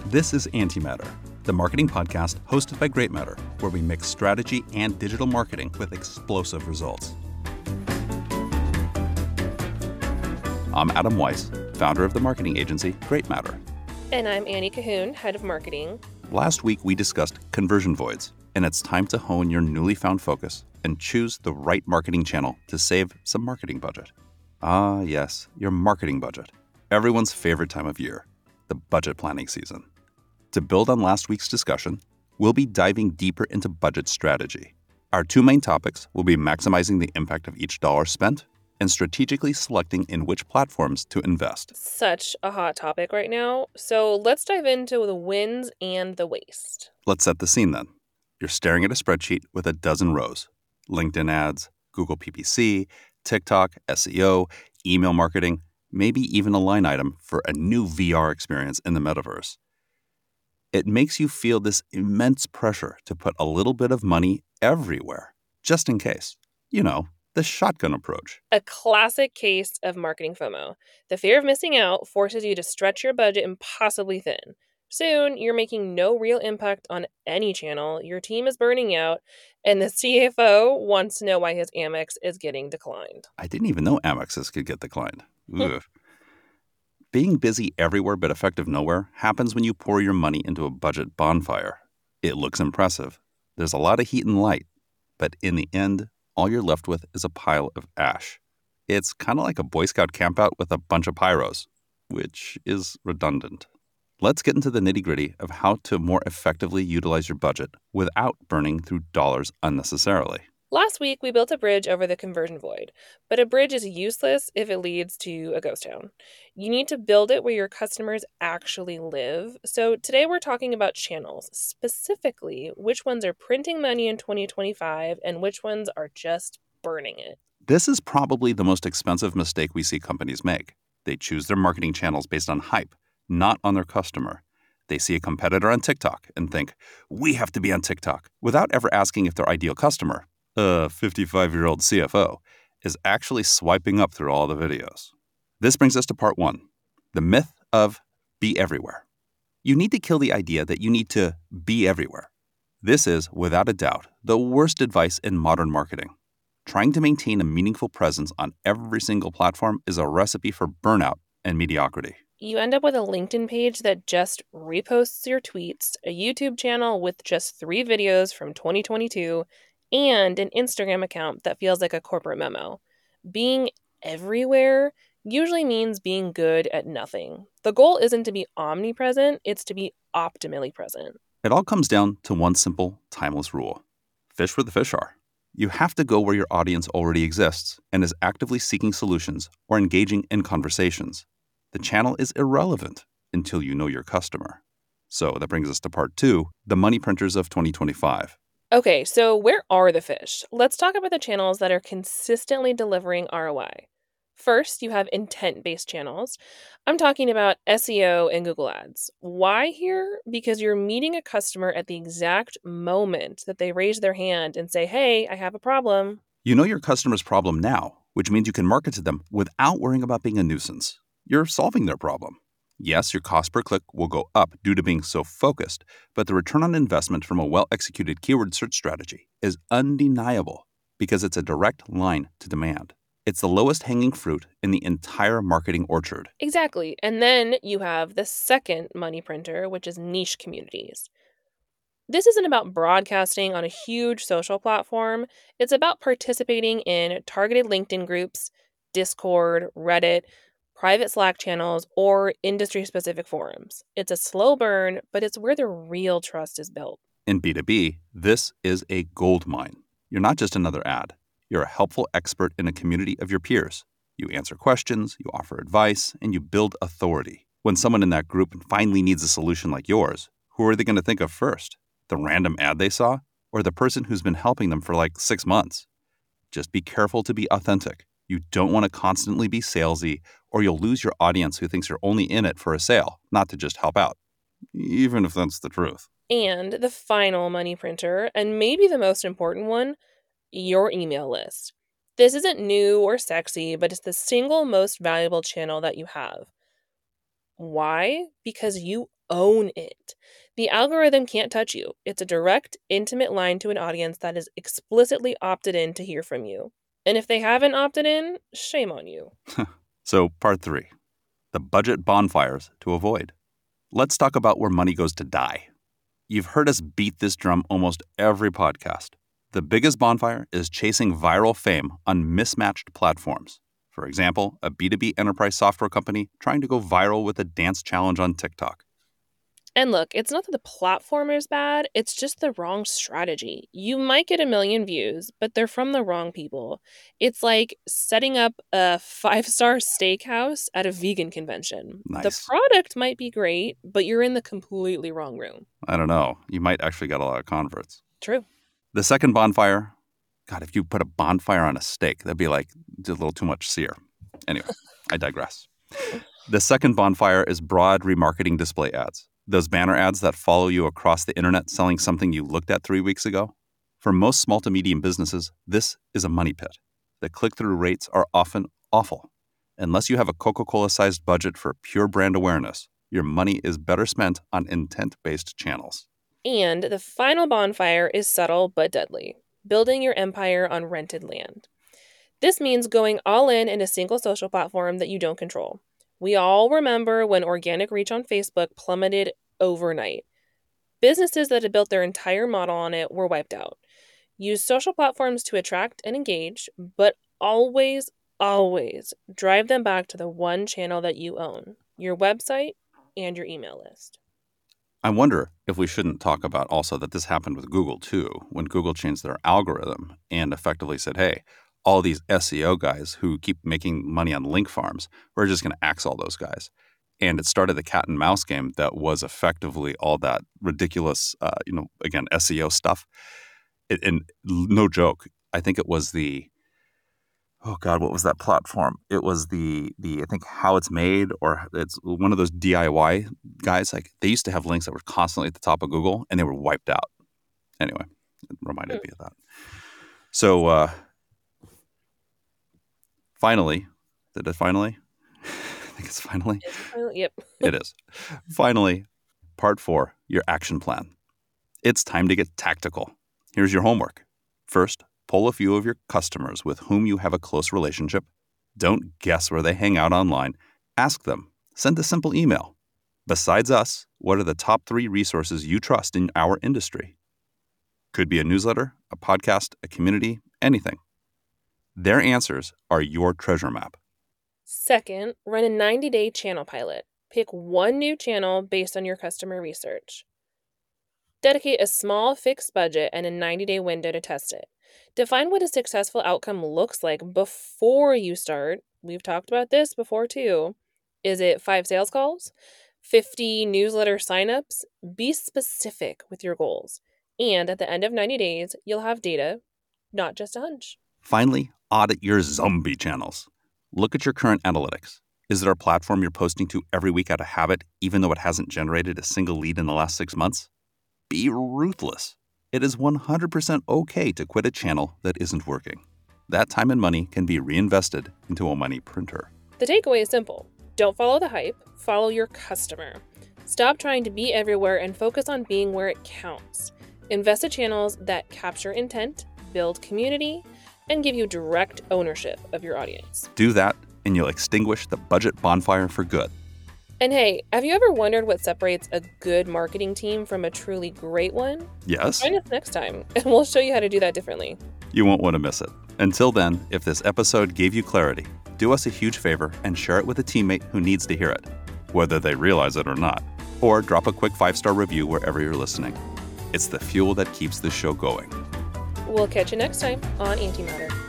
This is Antimatter, the marketing podcast hosted by Great Matter, where we mix strategy and digital marketing with explosive results. I'm Adam Weiss, founder of the marketing agency Great Matter. And I'm Annie Cahoon, head of marketing. Last week, we discussed conversion voids, and it's time to hone your newly found focus and choose the right marketing channel to save some marketing budget. Ah, yes, your marketing budget. Everyone's favorite time of year, the budget planning season. To build on last week's discussion, we'll be diving deeper into budget strategy. Our two main topics will be maximizing the impact of each dollar spent and strategically selecting in which platforms to invest. Such a hot topic right now. So let's dive into the wins and the waste. Let's set the scene then. You're staring at a spreadsheet with a dozen rows. LinkedIn ads, Google PPC, TikTok, SEO, email marketing, maybe even a line item for a new VR experience in the metaverse. It makes you feel this immense pressure to put a little bit of money everywhere, just in case. You know, the shotgun approach. A classic case of marketing FOMO. The fear of missing out forces you to stretch your budget impossibly thin. Soon, you're making no real impact on any channel, your team is burning out, and the CFO wants to know why his Amex is getting declined. I didn't even know Amexes could get declined. Ugh. Being busy everywhere but effective nowhere happens when you pour your money into a budget bonfire. It looks impressive. There's a lot of heat and light, but in the end, all you're left with is a pile of ash. It's kind of like a Boy Scout campout with a bunch of pyros, which is redundant. Let's get into the nitty-gritty of how to more effectively utilize your budget without burning through dollars unnecessarily. Last week, we built a bridge over the conversion void, but a bridge is useless if it leads to a ghost town. You need to build it where your customers actually live. So today we're talking about channels, specifically which ones are printing money in 2025 and which ones are just burning it. This is probably the most expensive mistake we see companies make. They choose their marketing channels based on hype, not on their customer. They see a competitor on TikTok and think, we have to be on TikTok, without ever asking if their ideal customer, a 55-year-old CFO, is actually swiping up through all the videos. This brings us to part one, the myth of be everywhere. You need to kill the idea that you need to be everywhere. This is, without a doubt, the worst advice in modern marketing. Trying to maintain a meaningful presence on every single platform is a recipe for burnout and mediocrity. You end up with a LinkedIn page that just reposts your tweets, a YouTube channel with just 3 videos from 2022, and an Instagram account that feels like a corporate memo. Being everywhere usually means being good at nothing. The goal isn't to be omnipresent, it's to be optimally present. It all comes down to one simple, timeless rule. Fish where the fish are. You have to go where your audience already exists and is actively seeking solutions or engaging in conversations. The channel is irrelevant until you know your customer. So that brings us to part 2, the money printers of 2025. Okay, so where are the fish? Let's talk about the channels that are consistently delivering ROI. First, you have intent-based channels. I'm talking about SEO and Google Ads. Why here? Because you're meeting a customer at the exact moment that they raise their hand and say, hey, I have a problem. You know your customer's problem now, which means you can market to them without worrying about being a nuisance. You're solving their problem. Yes, your cost per click will go up due to being so focused, but the return on investment from a well-executed keyword search strategy is undeniable because it's a direct line to demand. It's the lowest hanging fruit in the entire marketing orchard. Exactly. And then you have the second money printer, which is niche communities. This isn't about broadcasting on a huge social platform. It's about participating in targeted LinkedIn groups, Discord, Reddit, private Slack channels, or industry-specific forums. It's a slow burn, but it's where the real trust is built. In B2B, this is a gold mine. You're not just another ad. You're a helpful expert in a community of your peers. You answer questions, you offer advice, and you build authority. When someone in that group finally needs a solution like yours, who are they going to think of first? The random ad they saw? Or the person who's been helping them for like 6 months? Just be careful to be authentic. You don't want to constantly be salesy, or you'll lose your audience who thinks you're only in it for a sale, not to just help out, even if that's the truth. And the final money printer, and maybe the most important one, your email list. This isn't new or sexy, but it's the single most valuable channel that you have. Why? Because you own it. The algorithm can't touch you. It's a direct, intimate line to an audience that is explicitly opted in to hear from you. And if they haven't opted in, shame on you. So, part 3, the budget bonfires to avoid. Let's talk about where money goes to die. You've heard us beat this drum almost every podcast. The biggest bonfire is chasing viral fame on mismatched platforms. For example, a B2B enterprise software company trying to go viral with a dance challenge on TikTok. And look, it's not that the platform is bad, it's just the wrong strategy. You might get 1 million views, but they're from the wrong people. It's like setting up a 5-star steakhouse at a vegan convention. Nice. The product might be great, but you're in the completely wrong room. I don't know. You might actually get a lot of converts. True. The second bonfire, God, if you put a bonfire on a steak, that'd be like a little too much sear. Anyway, I digress. The second bonfire is broad remarketing display ads. Those banner ads that follow you across the internet selling something you looked at 3 weeks ago. For most small to medium businesses, this is a money pit. The click-through rates are often awful. Unless you have a Coca-Cola-sized budget for pure brand awareness, your money is better spent on intent-based channels. And the final bonfire is subtle but deadly, building your empire on rented land. This means going all in a single social platform that you don't control. We all remember when organic reach on Facebook plummeted overnight. Businesses that had built their entire model on it were wiped out. Use social platforms to attract and engage, but always, always drive them back to the one channel that you own, your website and your email list. I wonder if we shouldn't talk about also that this happened with Google too, when Google changed their algorithm and effectively said, hey, all these SEO guys who keep making money on link farms, we're just going to axe all those guys. And it started the cat and mouse game that was effectively all that ridiculous, again, SEO stuff. And no joke, I think it was what was that platform? It was the I think How It's Made, or it's one of those DIY guys. Like, they used to have links that were constantly at the top of Google and they were wiped out. Anyway, it reminded me of that. So, finally, I think it's finally. Yep. It is. Finally, part 4, your action plan. It's time to get tactical. Here's your homework. First, poll a few of your customers with whom you have a close relationship. Don't guess where they hang out online. Ask them. Send a simple email. Besides us, what are the top 3 resources you trust in our industry? Could be a newsletter, a podcast, a community, anything. Their answers are your treasure map. Second, run a 90-day channel pilot. Pick one new channel based on your customer research. Dedicate a small fixed budget and a 90-day window to test it. Define what a successful outcome looks like before you start. We've talked about this before too. Is it 5 sales calls? 50 newsletter signups? Be specific with your goals. And at the end of 90 days, you'll have data, not just a hunch. Finally, audit your zombie channels. Look at your current analytics. Is there a platform you're posting to every week out of habit, even though it hasn't generated a single lead in the last 6 months? Be ruthless. It is 100% okay to quit a channel that isn't working. That time and money can be reinvested into a money printer. The takeaway is simple. Don't follow the hype, follow your customer. Stop trying to be everywhere and focus on being where it counts. Invest in channels that capture intent, build community, and give you direct ownership of your audience. Do that, and you'll extinguish the budget bonfire for good. And hey, have you ever wondered what separates a good marketing team from a truly great one? Yes. Join us next time, and we'll show you how to do that differently. You won't want to miss it. Until then, if this episode gave you clarity, do us a huge favor and share it with a teammate who needs to hear it, whether they realize it or not. Or drop a quick 5-star review wherever you're listening. It's the fuel that keeps this show going. We'll catch you next time on Antimatter.